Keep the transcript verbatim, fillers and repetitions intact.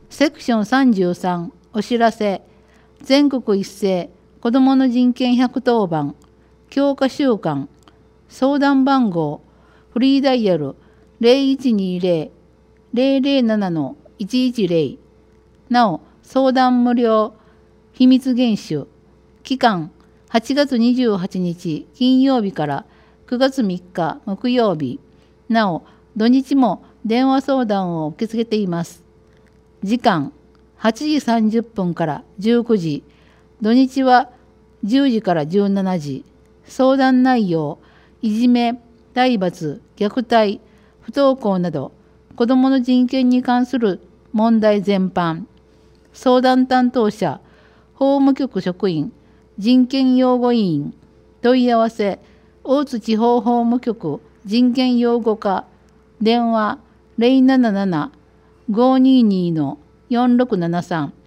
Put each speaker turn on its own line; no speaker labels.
セクションさんじゅうさんお知らせ。全国一斉子どもの人権ひゃくとおばん強化週間。相談番号フリーダイヤル ゼロいちにゼロ ゼロゼロなないちいちゼロ。なお相談無料。秘密厳守。期間はちがつにじゅうはちにち金曜日からくがつみっか木曜日。なお土日も電話相談を受け付けています。時間はちじさんじゅっぷんからじゅうくじ。土日はじゅうじからじゅうしちじ。相談内容いじめ、体罰、虐待、不登校など子どもの人権に関する問題全般。相談担当者法務局職員、人権擁護委員。問い合わせ大津地方法務局人権擁護課。電話 ゼロなななな ごーにーにー よんろくななさん。